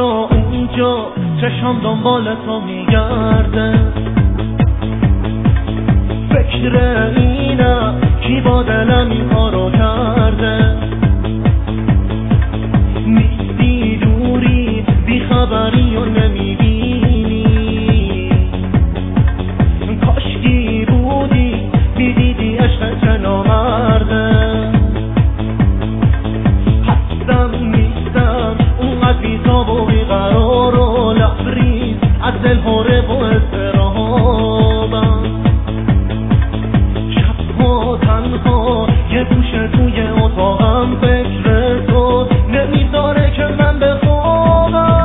اونجا چشم دنبال تو میگرده، فکر اینم کی با دلم این کارو کرده. نیستی دوری بیخبری و نمیبینی، کاشکی بودی میدیدی عشق چه نامرده. هستم نیستم اونقدر بی‌تاب و بیقرار و لبریز، از دل هره و اضطرابم. شبها تنها یه گوشه توی اتاقم فکر تو نمیذاره که من بخوابم.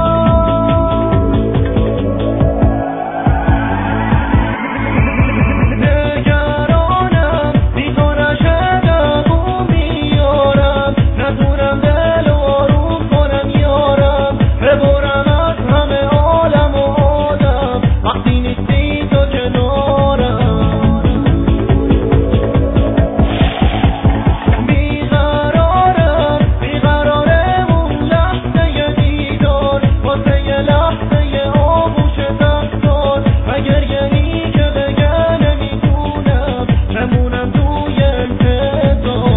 نگرانم بی تو نشدم و میارم، ندونم دل آروم کنم یارم، ببرم از همه عالم و آدم وقتی نیستی تو کنارم. بیقرارم بیقرارم اون لحظه ی دیدار، واسه یه لحظه ی آغوش دستار، و گریه‌ای که بگه نمیتونم بمونم توی انتظار.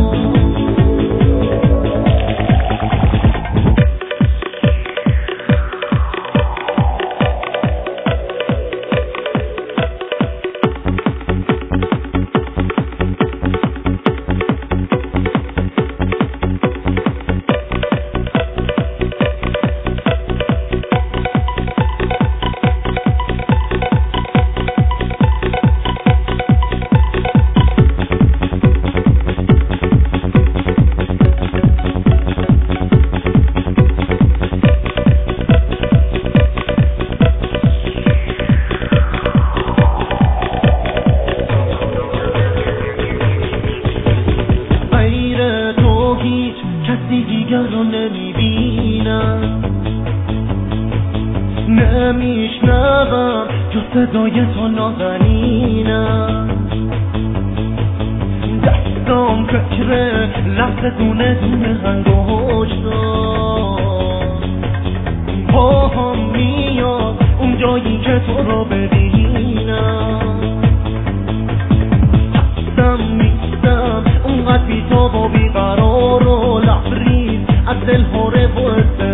غیر تو هیچ کسی دیگر رو نمیبینم، نمیشنوم جز صدای تو نازنینم. دستام فکر لحظه دونه دونه انگشتم، پاهم میاد اون جایی که تو رو ببینم. هستم نیستم اونقدر بی‌تاب و بیقرار و لبریز، از دل هره و